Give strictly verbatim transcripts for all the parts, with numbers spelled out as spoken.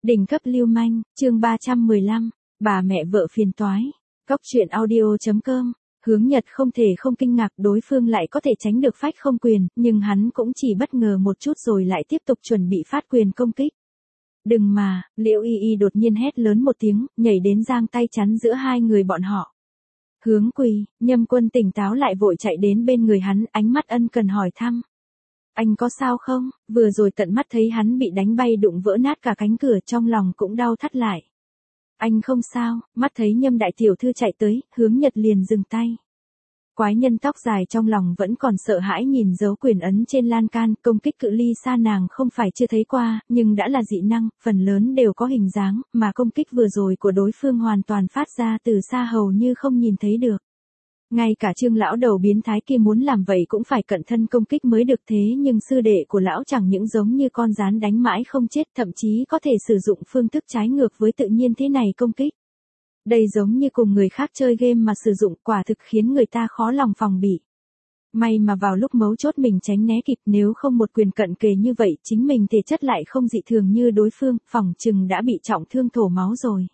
Đỉnh cấp lưu manh, chương ba trăm mười lăm, bà mẹ vợ phiền toái. Cóc truyện audio chấm com. Hướng Nhật không thể không kinh ngạc đối phương lại có thể tránh được phách không quyền, nhưng hắn cũng chỉ bất ngờ một chút rồi lại tiếp tục chuẩn bị phát quyền công kích. Đừng mà, Liễu Y Y đột nhiên hét lớn một tiếng, nhảy đến giang tay chắn giữa hai người bọn họ. Hướng Quỳ, Nhâm Quân tỉnh táo lại vội chạy đến bên người hắn, ánh mắt ân cần hỏi thăm. Anh có sao không? Vừa rồi tận mắt thấy hắn bị đánh bay đụng vỡ nát cả cánh cửa, trong lòng cũng đau thắt lại. Anh không sao, mắt thấy Nhâm đại tiểu thư chạy tới, Hướng Nhật liền dừng tay. Quái nhân tóc dài trong lòng vẫn còn sợ hãi nhìn dấu quyền ấn trên lan can, công kích cự ly xa nàng không phải chưa thấy qua, nhưng đã là dị năng, phần lớn đều có hình dáng, mà công kích vừa rồi của đối phương hoàn toàn phát ra từ xa hầu như không nhìn thấy được. Ngay cả Trương lão đầu biến thái kia muốn làm vậy cũng phải cận thân công kích mới được, thế nhưng sư đệ của lão chẳng những giống như con gián đánh mãi không chết, thậm chí có thể sử dụng phương thức trái ngược với tự nhiên thế này công kích. Đây giống như cùng người khác chơi game mà sử dụng, quả thực khiến người ta khó lòng phòng bị. May mà vào lúc mấu chốt mình tránh né kịp, nếu không một quyền cận kề như vậy chính mình thể chất lại không dị thường như đối phương, phỏng chừng đã bị trọng thương thổ máu rồi.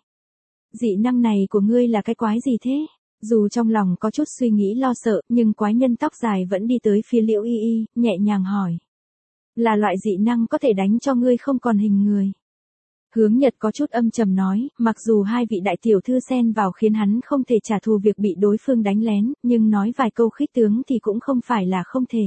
Dị năng này của ngươi là cái quái gì thế? Dù trong lòng có chút suy nghĩ lo sợ, nhưng quái nhân tóc dài vẫn đi tới phía Liễu Y Y, nhẹ nhàng hỏi. Là loại dị năng có thể đánh cho ngươi không còn hình người. Hướng Nhật có chút âm trầm nói, mặc dù hai vị đại tiểu thư xen vào khiến hắn không thể trả thù việc bị đối phương đánh lén, nhưng nói vài câu khích tướng thì cũng không phải là không thể.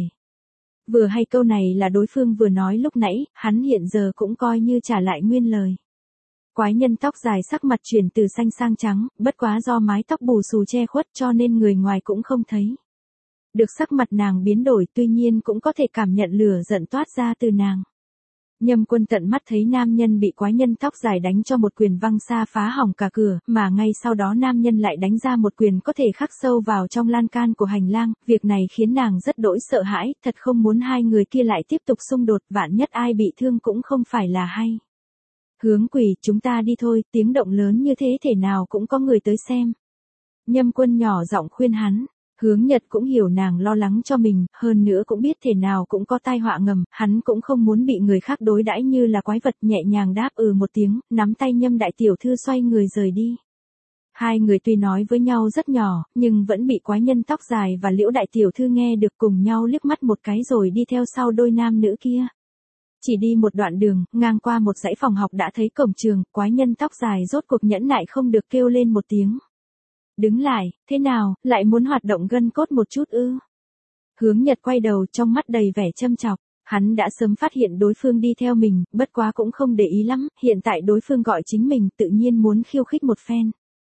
Vừa hay câu này là đối phương vừa nói lúc nãy, hắn hiện giờ cũng coi như trả lại nguyên lời. Quái nhân tóc dài sắc mặt chuyển từ xanh sang trắng, bất quá do mái tóc bù xù che khuất cho nên người ngoài cũng không thấy. Được sắc mặt nàng biến đổi, tuy nhiên cũng có thể cảm nhận lửa giận toát ra từ nàng. Nhâm Quân tận mắt thấy nam nhân bị quái nhân tóc dài đánh cho một quyền văng xa phá hỏng cả cửa, mà ngay sau đó nam nhân lại đánh ra một quyền có thể khắc sâu vào trong lan can của hành lang, việc này khiến nàng rất đỗi sợ hãi, thật không muốn hai người kia lại tiếp tục xung đột, vạn nhất ai bị thương cũng không phải là hay. Hướng Quỳ, chúng ta đi thôi, tiếng động lớn như thế thể nào cũng có người tới xem. Nhâm Quân nhỏ giọng khuyên hắn. Hướng Nhật cũng hiểu nàng lo lắng cho mình, hơn nữa cũng biết thể nào cũng có tai họa ngầm, hắn cũng không muốn bị người khác đối đãi như là quái vật, nhẹ nhàng đáp ừ một tiếng, nắm tay Nhâm đại tiểu thư xoay người rời đi. Hai người tuy nói với nhau rất nhỏ, nhưng vẫn bị quái nhân tóc dài và Liễu đại tiểu thư nghe được, cùng nhau liếc mắt một cái rồi đi theo sau đôi nam nữ kia. Chỉ đi một đoạn đường, ngang qua một dãy phòng học đã thấy cổng trường, quái nhân tóc dài rốt cuộc nhẫn nại không được kêu lên một tiếng. Đứng lại, thế nào, lại muốn hoạt động gân cốt một chút ư? Hướng Nhật quay đầu trong mắt đầy vẻ châm chọc, hắn đã sớm phát hiện đối phương đi theo mình, bất quá cũng không để ý lắm, hiện tại đối phương gọi chính mình tự nhiên muốn khiêu khích một phen.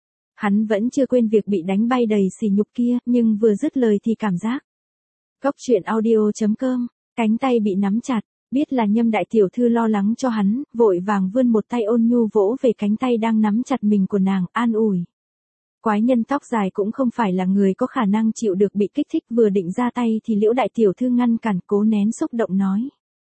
Hắn vẫn chưa quên việc bị đánh bay đầy sỉ nhục kia, nhưng vừa dứt lời thì cảm giác. Cóc truyện audio chấm com, cánh tay bị nắm chặt. Biết là Nhâm đại tiểu thư lo lắng cho hắn, vội vàng vươn một tay ôn nhu vỗ về cánh tay đang nắm chặt mình của nàng, an ủi. Quái nhân tóc dài cũng không phải là người có khả năng chịu được bị kích thích, vừa định ra tay thì Liễu đại tiểu thư ngăn cản, cố nén xúc động nói.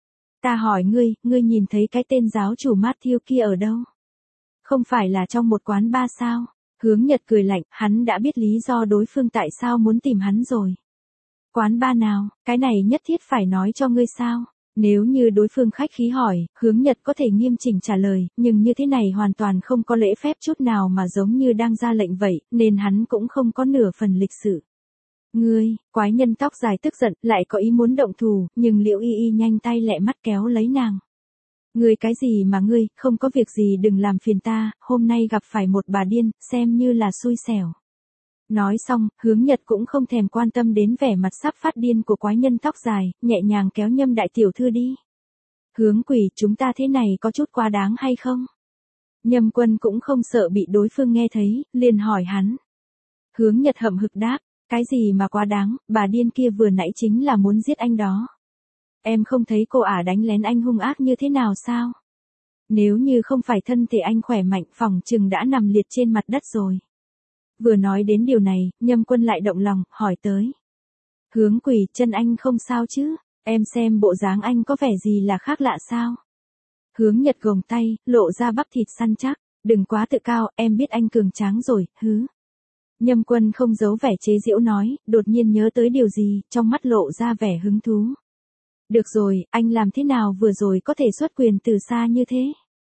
Ta hỏi ngươi, ngươi nhìn thấy cái tên giáo chủ Matthew kia ở đâu? Không phải là trong một quán bar sao? Hướng Nhật cười lạnh, hắn đã biết lý do đối phương tại sao muốn tìm hắn rồi. Quán bar nào, cái này nhất thiết phải nói cho ngươi sao? Nếu như đối phương khách khí hỏi, Hướng Nhật có thể nghiêm chỉnh trả lời, nhưng như thế này hoàn toàn không có lễ phép chút nào mà giống như đang ra lệnh vậy, nên hắn cũng không có nửa phần lịch sự. Ngươi, quái nhân tóc dài tức giận, lại có ý muốn động thủ, nhưng Liễu Y Y nhanh tay lẹ mắt kéo lấy nàng. Ngươi cái gì mà ngươi, không có việc gì đừng làm phiền ta, hôm nay gặp phải một bà điên, xem như là xui xẻo. Nói xong, Hướng Nhật cũng không thèm quan tâm đến vẻ mặt sắp phát điên của quái nhân tóc dài, nhẹ nhàng kéo Nhâm đại tiểu thư đi. Hướng Quỳ, chúng ta thế này có chút quá đáng hay không? Nhâm Quân cũng không sợ bị đối phương nghe thấy, liền hỏi hắn. Hướng Nhật hậm hực đáp, cái gì mà quá đáng, bà điên kia vừa nãy chính là muốn giết anh đó. Em không thấy cô ả đánh lén anh hung ác như thế nào sao? Nếu như không phải thân thể anh khỏe mạnh, phỏng chừng đã nằm liệt trên mặt đất rồi. Vừa nói đến điều này, Nhâm Quân lại động lòng, hỏi tới. Hướng Quỳ, chân anh không sao chứ, em xem bộ dáng anh có vẻ gì là khác lạ sao? Hướng Nhật gồng tay, lộ ra bắp thịt săn chắc, đừng quá tự cao, em biết anh cường tráng rồi, hứ. Nhâm Quân không giấu vẻ chế giễu nói, đột nhiên nhớ tới điều gì, trong mắt lộ ra vẻ hứng thú. Được rồi, anh làm thế nào vừa rồi có thể xuất quyền từ xa như thế?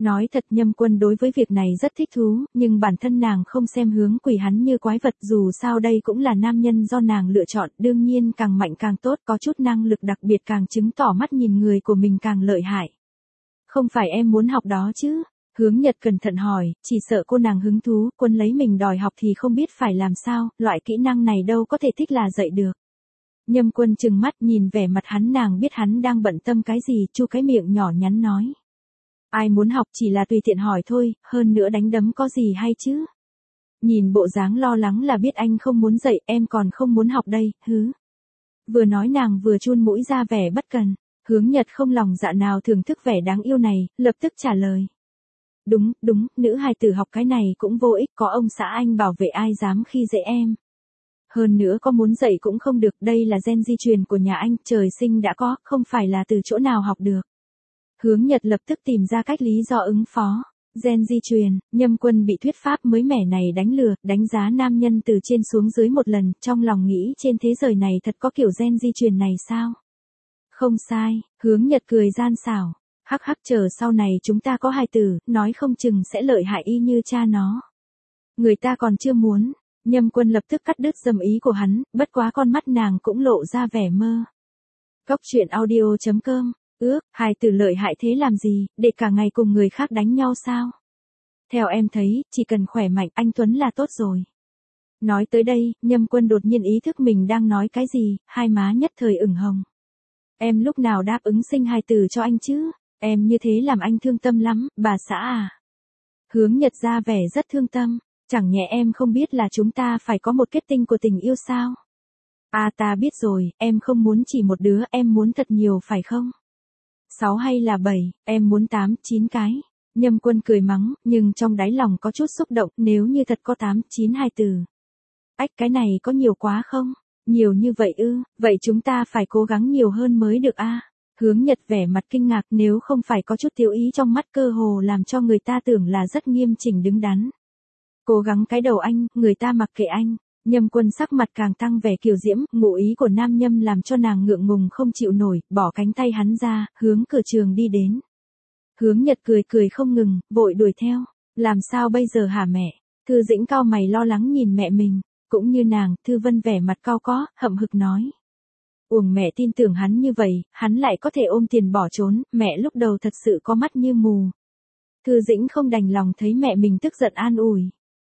Nói thật Nhâm Quân đối với việc này rất thích thú, nhưng bản thân nàng không xem Hướng Quỳ hắn như quái vật, dù sao đây cũng là nam nhân do nàng lựa chọn, đương nhiên càng mạnh càng tốt, có chút năng lực đặc biệt càng chứng tỏ mắt nhìn người của mình càng lợi hại. Không phải em muốn học đó chứ? Hướng Nhật cẩn thận hỏi, chỉ sợ cô nàng hứng thú, Quân lấy mình đòi học thì không biết phải làm sao, loại kỹ năng này đâu có thể thích là dạy được. Nhâm Quân trừng mắt nhìn vẻ mặt hắn, nàng biết hắn đang bận tâm cái gì, chu cái miệng nhỏ nhắn nói. Ai muốn học chỉ là tùy tiện hỏi thôi, hơn nữa đánh đấm có gì hay chứ? Nhìn bộ dáng lo lắng là biết anh không muốn dạy, em còn không muốn học đây, hứ. Vừa nói nàng vừa chun mũi ra vẻ bất cần, Hướng Nhật không lòng dạ nào thưởng thức vẻ đáng yêu này, lập tức trả lời. Đúng, đúng, nữ hài tử học cái này cũng vô ích, có ông xã anh bảo vệ ai dám khi dễ em. Hơn nữa có muốn dạy cũng không được, đây là gen di truyền của nhà anh, trời sinh đã có, không phải là từ chỗ nào học được. Hướng Nhật lập tức tìm ra cách lý do ứng phó. Gen di truyền, Nhâm Quân bị thuyết pháp mới mẻ này đánh lừa, đánh giá nam nhân từ trên xuống dưới một lần, trong lòng nghĩ trên thế giới này thật có kiểu gen di truyền này sao? Không sai, Hướng Nhật cười gian xảo. Hắc hắc, chờ sau này chúng ta có hài tử, nói không chừng sẽ lợi hại y như cha nó. Người ta còn chưa muốn. Nhâm Quân lập tức cắt đứt dầm ý của hắn, bất quá con mắt nàng cũng lộ ra vẻ mơ. Cốc truyện audio chấm com. Ước, hài tử lợi hại thế làm gì, để cả ngày cùng người khác đánh nhau sao? Theo em thấy, chỉ cần khỏe mạnh anh Tuấn là tốt rồi. Nói tới đây, Nhâm Quân đột nhiên ý thức mình đang nói cái gì, hai má nhất thời ửng hồng. Em lúc nào đáp ứng sinh hài tử cho anh chứ? Em như thế làm anh thương tâm lắm, bà xã à? Hướng Nhật ra vẻ rất thương tâm, chẳng nhẽ em không biết là chúng ta phải có một kết tinh của tình yêu sao? À ta biết rồi, em không muốn chỉ một đứa, em muốn thật nhiều phải không? Sáu hay là bảy, em muốn tám, chín cái. Nhâm Quân cười mắng, nhưng trong đáy lòng có chút xúc động, nếu như thật có tám, chín hài tử. Ách, cái này có nhiều quá không? Nhiều như vậy ư, vậy chúng ta phải cố gắng nhiều hơn mới được a. Hướng Nhật vẻ mặt kinh ngạc, nếu không phải có chút tiêu ý trong mắt cơ hồ làm cho người ta tưởng là rất nghiêm chỉnh đứng đắn. Cố gắng cái đầu anh, người ta mặc kệ anh. Nhâm Quân sắc mặt càng tăng vẻ kiều diễm, ngụ ý của nam nhâm làm cho nàng ngượng ngùng không chịu nổi, bỏ cánh tay hắn ra, hướng cửa trường đi đến. Hướng Nhật cười cười không ngừng, vội đuổi theo. Làm sao bây giờ hả mẹ? Thư Dĩnh cau mày lo lắng nhìn mẹ mình, cũng như nàng, Thư Vân vẻ mặt cau có, hậm hực nói. Uổng mẹ tin tưởng hắn như vậy, hắn lại có thể ôm tiền bỏ trốn, mẹ lúc đầu thật sự có mắt như mù. Thư Dĩnh không đành lòng thấy mẹ mình tức giận an ủi.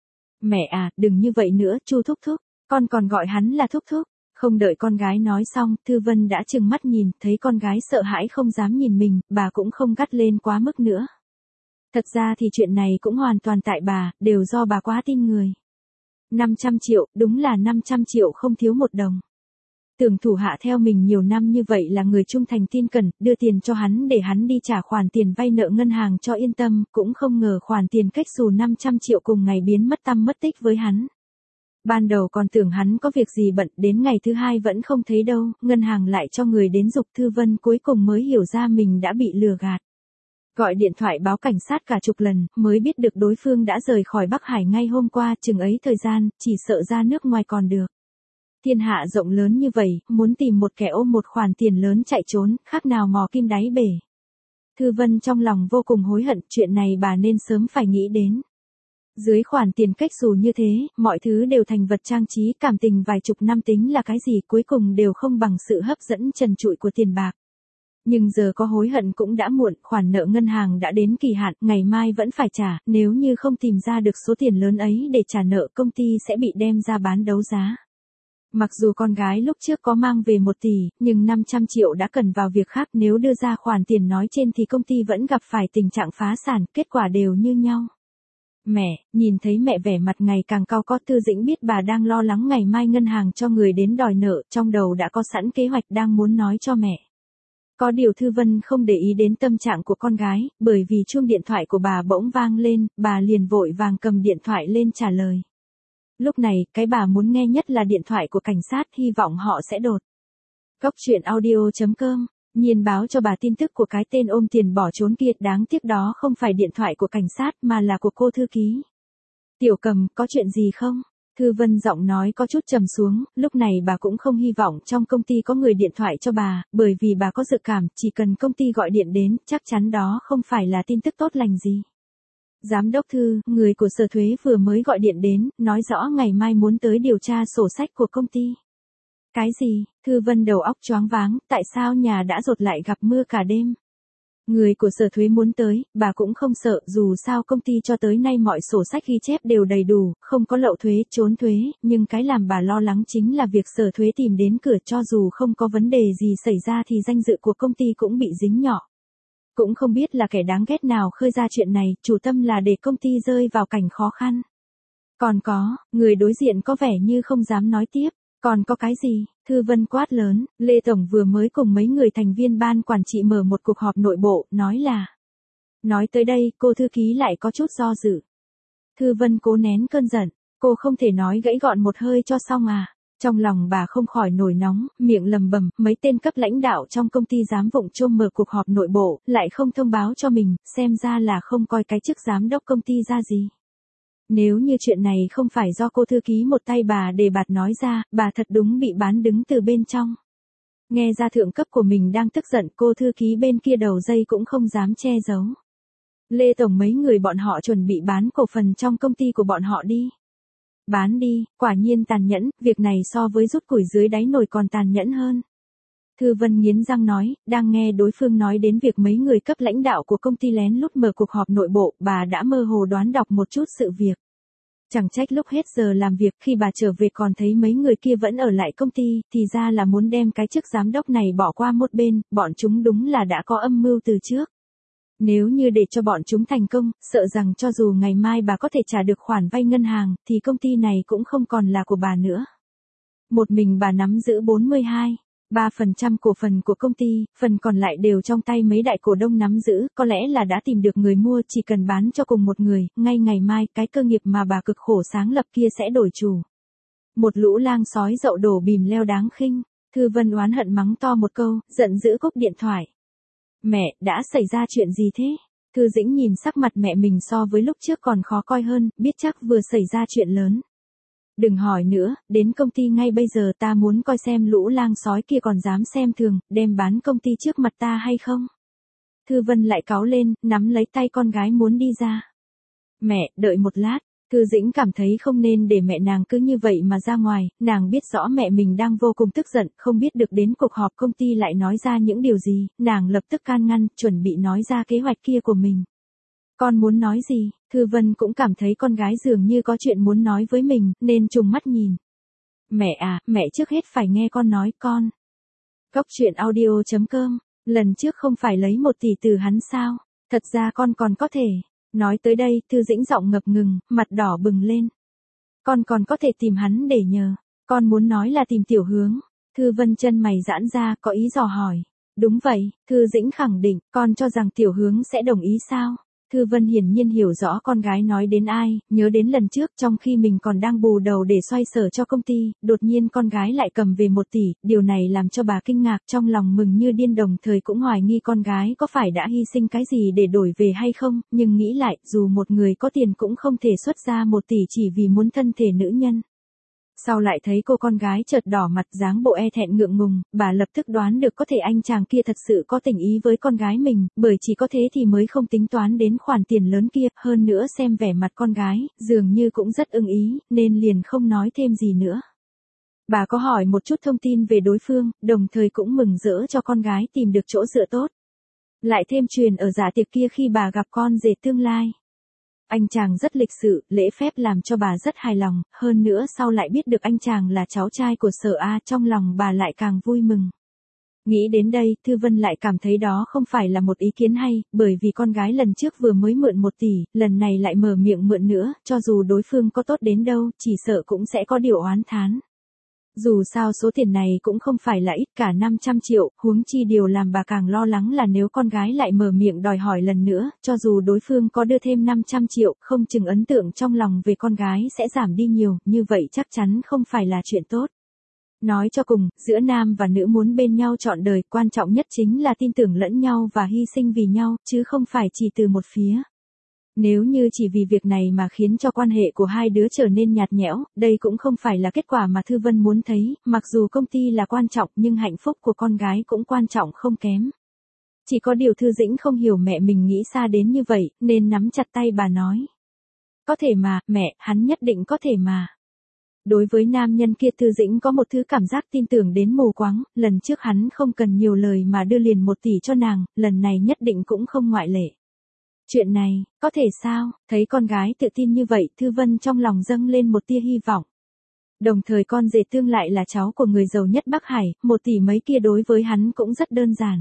Mẹ à, đừng như vậy nữa, Chu thúc thúc, con còn gọi hắn là thúc thúc. Không đợi con gái nói xong, Thư Vân đã trừng mắt nhìn, thấy con gái sợ hãi không dám nhìn mình, bà cũng không gắt lên quá mức nữa. Thật ra thì chuyện này cũng hoàn toàn tại bà, đều do bà quá tin người. năm trăm triệu, đúng là năm trăm triệu không thiếu một đồng. Tưởng thủ hạ theo mình nhiều năm như vậy là người trung thành tin cẩn, đưa tiền cho hắn để hắn đi trả khoản tiền vay nợ ngân hàng cho yên tâm, cũng không ngờ khoản tiền cách xù năm trăm triệu cùng ngày biến mất tăm mất tích với hắn. Ban đầu còn tưởng hắn có việc gì bận, đến ngày thứ hai vẫn không thấy đâu, ngân hàng lại cho người đến giục Thư Vân, cuối cùng mới hiểu ra mình đã bị lừa gạt. Gọi điện thoại báo cảnh sát cả chục lần, mới biết được đối phương đã rời khỏi Bắc Hải ngay hôm qua, chừng ấy thời gian, chỉ sợ ra nước ngoài còn được. Thiên hạ rộng lớn như vậy, muốn tìm một kẻ ôm một khoản tiền lớn chạy trốn, khác nào mò kim đáy bể. Thư Vân trong lòng vô cùng hối hận, chuyện này bà nên sớm phải nghĩ đến. Dưới khoản tiền cách xù như thế, mọi thứ đều thành vật trang trí, cảm tình vài chục năm tính là cái gì, cuối cùng đều không bằng sự hấp dẫn trần trụi của tiền bạc. Nhưng giờ có hối hận cũng đã muộn, khoản nợ ngân hàng đã đến kỳ hạn, ngày mai vẫn phải trả, nếu như không tìm ra được số tiền lớn ấy để trả nợ, công ty sẽ bị đem ra bán đấu giá. Mặc dù con gái lúc trước có mang về một tỷ, nhưng năm trăm triệu đã cần vào việc khác, nếu đưa ra khoản tiền nói trên thì công ty vẫn gặp phải tình trạng phá sản, kết quả đều như nhau. Mẹ, nhìn thấy mẹ vẻ mặt ngày càng cau có, Thư Dĩnh biết bà đang lo lắng ngày mai ngân hàng cho người đến đòi nợ, trong đầu đã có sẵn kế hoạch đang muốn nói cho mẹ. Có điều Thư Vân không để ý đến tâm trạng của con gái, bởi vì chuông điện thoại của bà bỗng vang lên, bà liền vội vàng cầm điện thoại lên trả lời. Lúc này, cái bà muốn nghe nhất là điện thoại của cảnh sát, hy vọng họ sẽ đột. Cốc truyện audio chấm com, Nhiên báo cho bà tin tức của cái tên ôm tiền bỏ trốn kia, đáng tiếc đó không phải điện thoại của cảnh sát mà là của cô thư ký. Tiểu Cầm, có chuyện gì không? Thư Vân giọng nói có chút trầm xuống, lúc này bà cũng không hy vọng trong công ty có người điện thoại cho bà, bởi vì bà có dự cảm, chỉ cần công ty gọi điện đến, chắc chắn đó không phải là tin tức tốt lành gì. Giám đốc Thư, người của Sở Thuế vừa mới gọi điện đến, nói rõ ngày mai muốn tới điều tra sổ sách của công ty. Cái gì? Thư Vân đầu óc choáng váng, tại sao nhà đã dột lại gặp mưa cả đêm? Người của Sở Thuế muốn tới, bà cũng không sợ, dù sao công ty cho tới nay mọi sổ sách ghi chép đều đầy đủ, không có lậu thuế, trốn thuế, nhưng cái làm bà lo lắng chính là việc Sở Thuế tìm đến cửa, cho dù không có vấn đề gì xảy ra thì danh dự của công ty cũng bị dính nhỏ. Cũng không biết là kẻ đáng ghét nào khơi ra chuyện này, chủ tâm là để công ty rơi vào cảnh khó khăn. Còn có, người đối diện có vẻ như không dám nói tiếp. Còn có cái gì? Thư Vân quát lớn, Lê Tổng vừa mới cùng mấy người thành viên ban quản trị mở một cuộc họp nội bộ, nói là. Nói tới đây, cô thư ký lại có chút do dự. Thư Vân cố nén cơn giận, cô không thể nói gãy gọn một hơi cho xong à. Trong lòng bà không khỏi nổi nóng, miệng lầm bầm, mấy tên cấp lãnh đạo trong công ty dám vụng trôm mở cuộc họp nội bộ, lại không thông báo cho mình, xem ra là không coi cái chức giám đốc công ty ra gì. Nếu như chuyện này không phải do cô thư ký một tay bà đề bạt nói ra, bà thật đúng bị bán đứng từ bên trong. Nghe ra thượng cấp của mình đang tức giận, cô thư ký bên kia đầu dây cũng không dám che giấu. Lê Tổng, mấy người bọn họ chuẩn bị bán cổ phần trong công ty của bọn họ đi. Bán đi, quả nhiên tàn nhẫn, việc này so với rút củi dưới đáy nồi còn tàn nhẫn hơn. Thư Vân nghiến răng nói, đang nghe đối phương nói đến việc mấy người cấp lãnh đạo của công ty lén lút mở cuộc họp nội bộ, bà đã mơ hồ đoán đọc một chút sự việc. Chẳng trách lúc hết giờ làm việc, khi bà trở về còn thấy mấy người kia vẫn ở lại công ty, thì ra là muốn đem cái chức giám đốc này bỏ qua một bên, bọn chúng đúng là đã có âm mưu từ trước. Nếu như để cho bọn chúng thành công, sợ rằng cho dù ngày mai bà có thể trả được khoản vay ngân hàng, thì công ty này cũng không còn là của bà nữa. Một mình bà nắm giữ bốn mươi hai phẩy ba phần trăm cổ phần của công ty, phần còn lại đều trong tay mấy đại cổ đông nắm giữ, có lẽ là đã tìm được người mua, chỉ cần bán cho cùng một người, ngay ngày mai cái cơ nghiệp mà bà cực khổ sáng lập kia sẽ đổi chủ. Một lũ lang sói dậu đổ bìm leo đáng khinh. Thư Vân oán hận mắng to một câu, giận dữ cúp điện thoại. Mẹ, đã xảy ra chuyện gì thế? Thư Dĩnh nhìn sắc mặt mẹ mình so với lúc trước còn khó coi hơn, biết chắc vừa xảy ra chuyện lớn. Đừng hỏi nữa, đến công ty ngay bây giờ, ta muốn coi xem lũ lang sói kia còn dám xem thường, đem bán công ty trước mặt ta hay không. Thư Vân lại cáu lên, nắm lấy tay con gái muốn đi ra. Mẹ, đợi một lát. Thư Dĩnh cảm thấy không nên để mẹ nàng cứ như vậy mà ra ngoài, nàng biết rõ mẹ mình đang vô cùng tức giận, không biết được đến cuộc họp công ty lại nói ra những điều gì, nàng lập tức can ngăn, chuẩn bị nói ra kế hoạch kia của mình. Con muốn nói gì? Thư Vân cũng cảm thấy con gái dường như có chuyện muốn nói với mình, nên trùng mắt nhìn. Mẹ à, mẹ trước hết phải nghe con nói, con. Cóc truyện audio chấm com, lần trước không phải lấy một tỷ từ hắn sao? Thật ra con còn có thể. Nói tới đây, Thư Dĩnh giọng ngập ngừng, mặt đỏ bừng lên. Con còn có thể tìm hắn để nhờ. Con muốn nói là tìm Tiểu Hướng. Thư Vân chân mày giãn ra, có ý dò hỏi. Đúng vậy, Thư Dĩnh khẳng định, con cho rằng Tiểu Hướng sẽ đồng ý sao? Thư Vân hiển nhiên hiểu rõ con gái nói đến ai, nhớ đến lần trước trong khi mình còn đang bù đầu để xoay sở cho công ty, đột nhiên con gái lại cầm về một tỷ, điều này làm cho bà kinh ngạc, trong lòng mừng như điên, đồng thời cũng hoài nghi con gái có phải đã hy sinh cái gì để đổi về hay không, nhưng nghĩ lại, dù một người có tiền cũng không thể xuất ra một tỷ chỉ vì muốn thân thể nữ nhân. Sau lại thấy cô con gái chợt đỏ mặt, dáng bộ e thẹn ngượng ngùng, bà lập tức đoán được có thể anh chàng kia thật sự có tình ý với con gái mình, bởi chỉ có thế thì mới không tính toán đến khoản tiền lớn kia, hơn nữa xem vẻ mặt con gái, dường như cũng rất ưng ý, nên liền không nói thêm gì nữa. Bà có hỏi một chút thông tin về đối phương, đồng thời cũng mừng rỡ cho con gái tìm được chỗ dựa tốt. Lại thêm truyền ở dạ tiệc kia khi bà gặp con rể tương lai. Anh chàng rất lịch sự, lễ phép làm cho bà rất hài lòng, hơn nữa sau lại biết được anh chàng là cháu trai của Sở A, trong lòng bà lại càng vui mừng. Nghĩ đến đây, Thư Vân lại cảm thấy đó không phải là một ý kiến hay, bởi vì con gái lần trước vừa mới mượn một tỷ, lần này lại mở miệng mượn nữa, cho dù đối phương có tốt đến đâu, chỉ sợ cũng sẽ có điều oán thán. Dù sao số tiền này cũng không phải là ít, cả năm trăm triệu, huống chi điều làm bà càng lo lắng là nếu con gái lại mở miệng đòi hỏi lần nữa, cho dù đối phương có đưa thêm năm trăm triệu, không chừng ấn tượng trong lòng về con gái sẽ giảm đi nhiều, như vậy chắc chắn không phải là chuyện tốt. Nói cho cùng, giữa nam và nữ muốn bên nhau trọn đời, quan trọng nhất chính là tin tưởng lẫn nhau và hy sinh vì nhau, chứ không phải chỉ từ một phía. Nếu như chỉ vì việc này mà khiến cho quan hệ của hai đứa trở nên nhạt nhẽo, đây cũng không phải là kết quả mà Thư Vân muốn thấy, mặc dù công ty là quan trọng nhưng hạnh phúc của con gái cũng quan trọng không kém. Chỉ có điều Thư Dĩnh không hiểu mẹ mình nghĩ xa đến như vậy, nên nắm chặt tay bà nói. Có thể mà, mẹ, hắn nhất định có thể mà. Đối với nam nhân kia Thư Dĩnh có một thứ cảm giác tin tưởng đến mù quáng, lần trước hắn không cần nhiều lời mà đưa liền một tỷ cho nàng, lần này nhất định cũng không ngoại lệ. Chuyện này, có thể sao, thấy con gái tự tin như vậy, Thư Vân trong lòng dâng lên một tia hy vọng. Đồng thời con rể tương lại là cháu của người giàu nhất Bắc Hải, một tỷ mấy kia đối với hắn cũng rất đơn giản.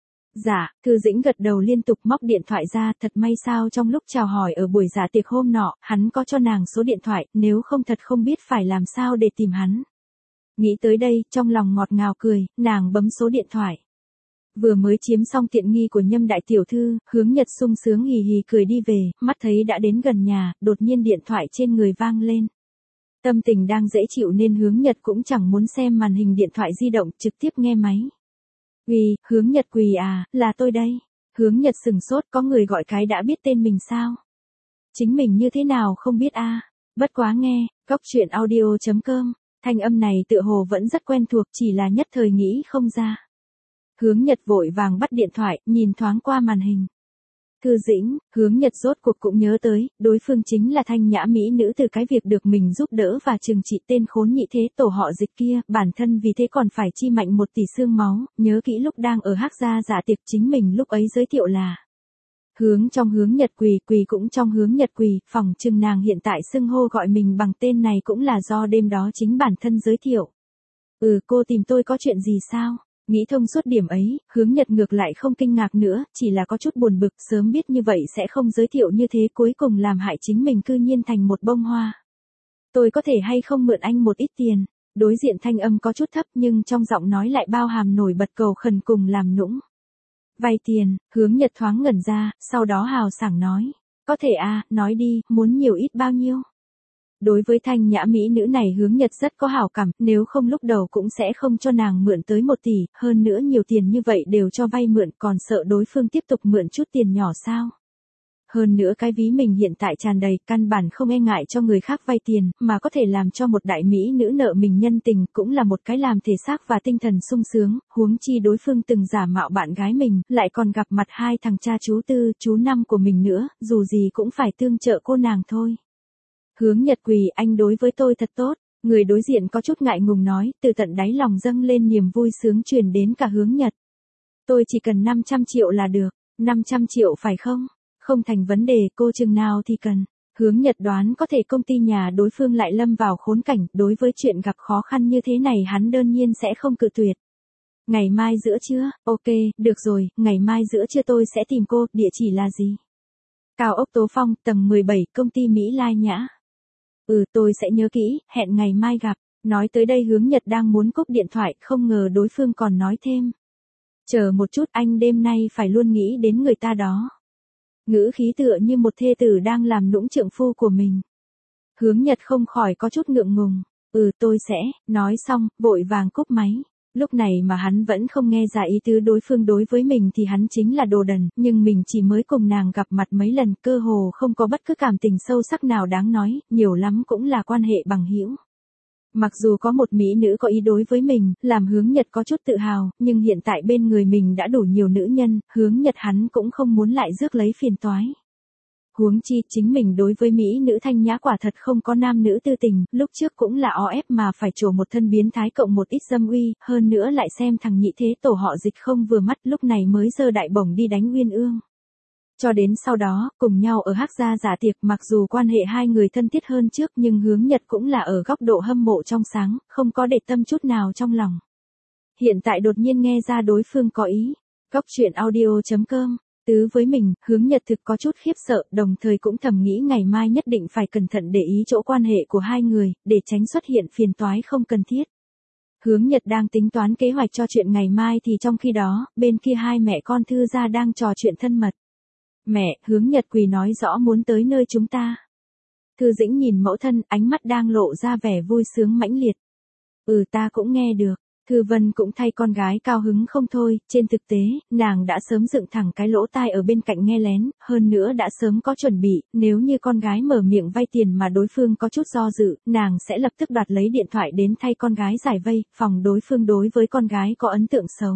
Dạ, Thư Dĩnh gật đầu liên tục móc điện thoại ra, thật may sao trong lúc chào hỏi ở buổi dạ tiệc hôm nọ, hắn có cho nàng số điện thoại, nếu không thật không biết phải làm sao để tìm hắn. Nghĩ tới đây, trong lòng ngọt ngào cười, nàng bấm số điện thoại. Vừa mới chiếm xong tiện nghi của Nhâm đại tiểu thư, Hướng Nhật sung sướng hì hì cười đi về, mắt thấy đã đến gần nhà, đột nhiên điện thoại trên người vang lên. Tâm tình đang dễ chịu nên Hướng Nhật cũng chẳng muốn xem màn hình điện thoại di động, trực tiếp nghe máy. Uy, Hướng Nhật Quỳ à, là tôi đây. Hướng Nhật sừng sốt, có người gọi cái đã biết tên mình sao? Chính mình như thế nào không biết a? À? Bất quá nghe, cóc truyện audio chấm com, thanh âm này tựa hồ vẫn rất quen thuộc, chỉ là nhất thời nghĩ không ra. Hướng Nhật vội vàng bắt điện thoại, nhìn thoáng qua màn hình. Thư Dĩnh, Hướng Nhật rốt cuộc cũng nhớ tới, đối phương chính là thanh nhã mỹ nữ từ cái việc được mình giúp đỡ và trừng trị tên khốn nhị thế tổ họ Dịch kia, bản thân vì thế còn phải chi mạnh một tỷ xương máu, nhớ kỹ lúc đang ở Hắc gia dạ tiệc chính mình lúc ấy giới thiệu là Hướng trong Hướng Nhật Quỳ, Quỳ cũng trong Hướng Nhật Quỳ, phỏng chừng nàng hiện tại xưng hô gọi mình bằng tên này cũng là do đêm đó chính bản thân giới thiệu. Ừ, cô tìm tôi có chuyện gì sao? Nghĩ thông suốt điểm ấy, Hướng Nhật ngược lại không kinh ngạc nữa, chỉ là có chút buồn bực, sớm biết như vậy sẽ không giới thiệu như thế, cuối cùng làm hại chính mình cư nhiên thành một bông hoa. Tôi có thể hay không mượn anh một ít tiền? Đối diện thanh âm có chút thấp nhưng trong giọng nói lại bao hàm nổi bật cầu khẩn cùng làm nũng. Vay tiền, Hướng Nhật thoáng ngẩn ra, sau đó hào sảng nói. Có thể à, nói đi, muốn nhiều ít bao nhiêu? Đối với thanh nhã mỹ nữ này Hướng Nhật rất có hảo cảm, nếu không lúc đầu cũng sẽ không cho nàng mượn tới một tỷ, hơn nữa nhiều tiền như vậy đều cho vay mượn, còn sợ đối phương tiếp tục mượn chút tiền nhỏ sao. Hơn nữa cái ví mình hiện tại tràn đầy, căn bản không e ngại cho người khác vay tiền, mà có thể làm cho một đại mỹ nữ nợ mình nhân tình, cũng là một cái làm thể xác và tinh thần sung sướng, huống chi đối phương từng giả mạo bạn gái mình, lại còn gặp mặt hai thằng cha chú tư, chú năm của mình nữa, dù gì cũng phải tương trợ cô nàng thôi. Hướng Nhật Quỳ, anh đối với tôi thật tốt. Người đối diện có chút ngại ngùng nói, từ tận đáy lòng dâng lên niềm vui sướng truyền đến cả Hướng Nhật. Tôi chỉ cần năm trăm triệu là được. năm trăm triệu phải không? Không thành vấn đề, cô chừng nào thì cần. Hướng Nhật đoán có thể công ty nhà đối phương lại lâm vào khốn cảnh, đối với chuyện gặp khó khăn như thế này hắn đơn nhiên sẽ không cự tuyệt. Ngày mai giữa trưa, ok, được rồi, ngày mai giữa trưa tôi sẽ tìm cô, địa chỉ là gì? Cao ốc Tố Phong, tầng mười bảy, công ty Mỹ Lai Nhã. Ừ, tôi sẽ nhớ kỹ, hẹn ngày mai gặp. Nói tới đây Hướng Nhật đang muốn cúp điện thoại, không ngờ đối phương còn nói thêm. Chờ một chút, anh đêm nay phải luôn nghĩ đến người ta đó. Ngữ khí tựa như một thê tử đang làm nũng trượng phu của mình. Hướng Nhật không khỏi có chút ngượng ngùng. Ừ, tôi sẽ, nói xong, vội vàng cúp máy. Lúc này mà hắn vẫn không nghe ra ý tứ đối phương đối với mình thì hắn chính là đồ đần, nhưng mình chỉ mới cùng nàng gặp mặt mấy lần, cơ hồ không có bất cứ cảm tình sâu sắc nào đáng nói, nhiều lắm cũng là quan hệ bằng hữu. Mặc dù có một mỹ nữ có ý đối với mình, làm Hướng Nhật có chút tự hào, nhưng hiện tại bên người mình đã đủ nhiều nữ nhân, Hướng Nhật hắn cũng không muốn lại rước lấy phiền toái. Huống chi chính mình đối với mỹ nữ thanh nhã quả thật không có nam nữ tư tình, lúc trước cũng là o ép mà phải trổ một thân biến thái cộng một ít dâm uy, hơn nữa lại xem thằng nhị thế tổ họ Dịch không vừa mắt, lúc này mới giơ đại bổng đi đánh Uyên Ương. Cho đến sau đó, cùng nhau ở Hắc gia dạ tiệc, mặc dù quan hệ hai người thân thiết hơn trước nhưng Hướng Nhật cũng là ở góc độ hâm mộ trong sáng, không có để tâm chút nào trong lòng. Hiện tại đột nhiên nghe ra đối phương có ý. Cóc truyện audio chấm com. Tứ với mình, Hướng Nhật thực có chút khiếp sợ, đồng thời cũng thầm nghĩ ngày mai nhất định phải cẩn thận để ý chỗ quan hệ của hai người, để tránh xuất hiện phiền toái không cần thiết. Hướng Nhật đang tính toán kế hoạch cho chuyện ngày mai thì trong khi đó, bên kia hai mẹ con Thư gia đang trò chuyện thân mật. Mẹ, Hướng Nhật Quỳ nói rõ muốn tới nơi chúng ta. Thư Dĩnh nhìn mẫu thân, ánh mắt đang lộ ra vẻ vui sướng mãnh liệt. Ừ, ta cũng nghe được. Thư Vân cũng thay con gái cao hứng không thôi, trên thực tế, nàng đã sớm dựng thẳng cái lỗ tai ở bên cạnh nghe lén, hơn nữa đã sớm có chuẩn bị, nếu như con gái mở miệng vay tiền mà đối phương có chút do dự, nàng sẽ lập tức đoạt lấy điện thoại đến thay con gái giải vây, phòng đối phương đối với con gái có ấn tượng xấu.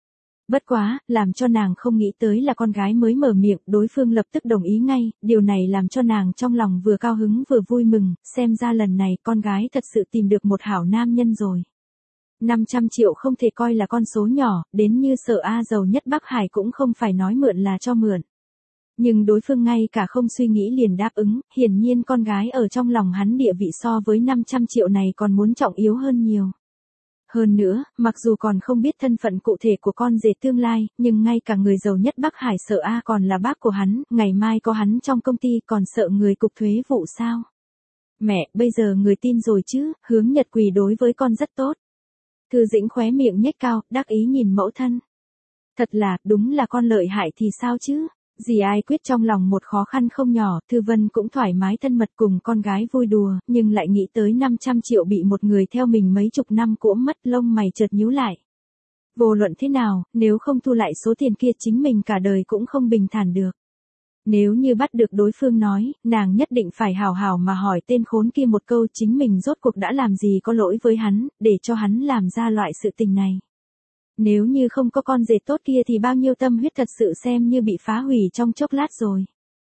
Bất quá, làm cho nàng không nghĩ tới là con gái mới mở miệng, đối phương lập tức đồng ý ngay, điều này làm cho nàng trong lòng vừa cao hứng vừa vui mừng, xem ra lần này con gái thật sự tìm được một hảo nam nhân rồi. năm trăm triệu không thể coi là con số nhỏ, đến như Sở A giàu nhất Bắc Hải cũng không phải nói mượn là cho mượn. Nhưng đối phương ngay cả không suy nghĩ liền đáp ứng, hiển nhiên con gái ở trong lòng hắn địa vị so với năm trăm triệu này còn muốn trọng yếu hơn nhiều. Hơn nữa, mặc dù còn không biết thân phận cụ thể của con rể tương lai, nhưng ngay cả người giàu nhất Bắc Hải Sở A còn là bác của hắn, ngày mai có hắn trong công ty còn sợ người cục thuế vụ sao? Mẹ, bây giờ người tin rồi chứ, Hướng Nhật Quỳ đối với con rất tốt. Thư Dĩnh khóe miệng nhếch cao, đắc ý nhìn mẫu thân. Thật là, đúng là con lợi hại thì sao chứ? Dì Ai Quyết trong lòng một khó khăn không nhỏ, Thư Vân cũng thoải mái thân mật cùng con gái vui đùa, nhưng lại nghĩ tới năm trăm triệu bị một người theo mình mấy chục năm cũm mất, lông mày chợt nhíu lại. Vô luận thế nào, nếu không thu lại số tiền kia chính mình cả đời cũng không bình thản được. Nếu như bắt được đối phương nói, nàng nhất định phải hào hào mà hỏi tên khốn kia một câu chính mình rốt cuộc đã làm gì có lỗi với hắn, để cho hắn làm ra loại sự tình này. Nếu như không có con rể tốt kia thì bao nhiêu tâm huyết thật sự xem như bị phá hủy trong chốc lát rồi.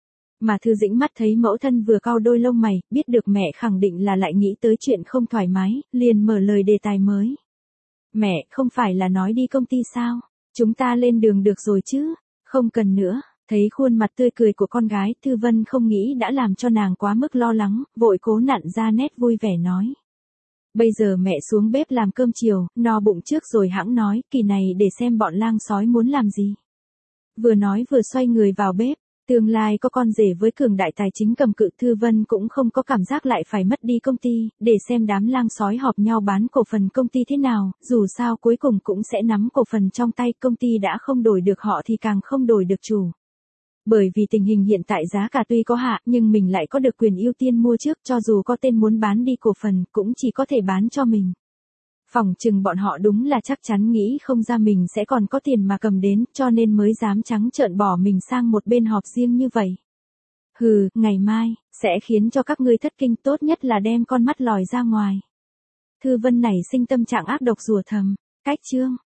Mà Thư Dĩnh mắt thấy mẫu thân vừa cau đôi lông mày, biết được mẹ khẳng định là lại nghĩ tới chuyện không thoải mái, liền mở lời đề tài mới. Mẹ, không phải là nói đi công ty sao? Chúng ta lên đường được rồi chứ? Không cần nữa. Thấy khuôn mặt tươi cười của con gái, Thư Vân không nghĩ đã làm cho nàng quá mức lo lắng, vội cố nặn ra nét vui vẻ nói. Bây giờ mẹ xuống bếp làm cơm chiều, no bụng trước rồi hãng nói, kỳ này để xem bọn lang sói muốn làm gì. Vừa nói vừa xoay người vào bếp, tương lai có con rể với cường đại tài chính cầm cự, Thư Vân cũng không có cảm giác lại phải mất đi công ty, để xem đám lang sói họp nhau bán cổ phần công ty thế nào, dù sao cuối cùng cũng sẽ nắm cổ phần trong tay, công ty đã không đổi được họ thì càng không đổi được chủ. Bởi vì tình hình hiện tại giá cả tuy có hạ, nhưng mình lại có được quyền ưu tiên mua trước, cho dù có tên muốn bán đi cổ phần, cũng chỉ có thể bán cho mình. Phỏng chừng bọn họ đúng là chắc chắn nghĩ không ra mình sẽ còn có tiền mà cầm đến, cho nên mới dám trắng trợn bỏ mình sang một bên họp riêng như vậy. Hừ, ngày mai, sẽ khiến cho các ngươi thất kinh, tốt nhất là đem con mắt lòi ra ngoài. Thư Vân nảy sinh tâm trạng ác độc rủa thầm, cách chương.